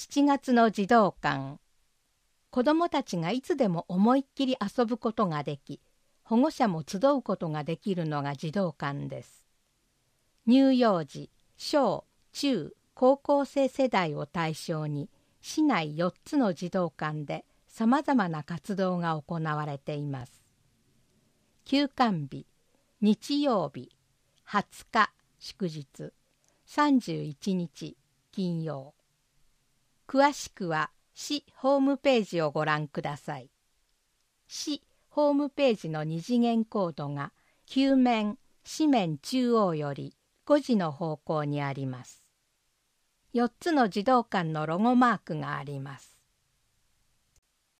7月の児童館。子どもたちがいつでも思いっきり遊ぶことができ、保護者も集うことができるのが児童館です。乳幼児、小、中、高校生世代を対象に、市内4つの児童館でさまざまな活動が行われています。休館日、日曜日、20日祝日、31日金曜。詳しくは市ホームページをご覧ください。市ホームページの二次元コードが9面、四面中央より5時の方向にあります。4つの児童館のロゴマークがあります。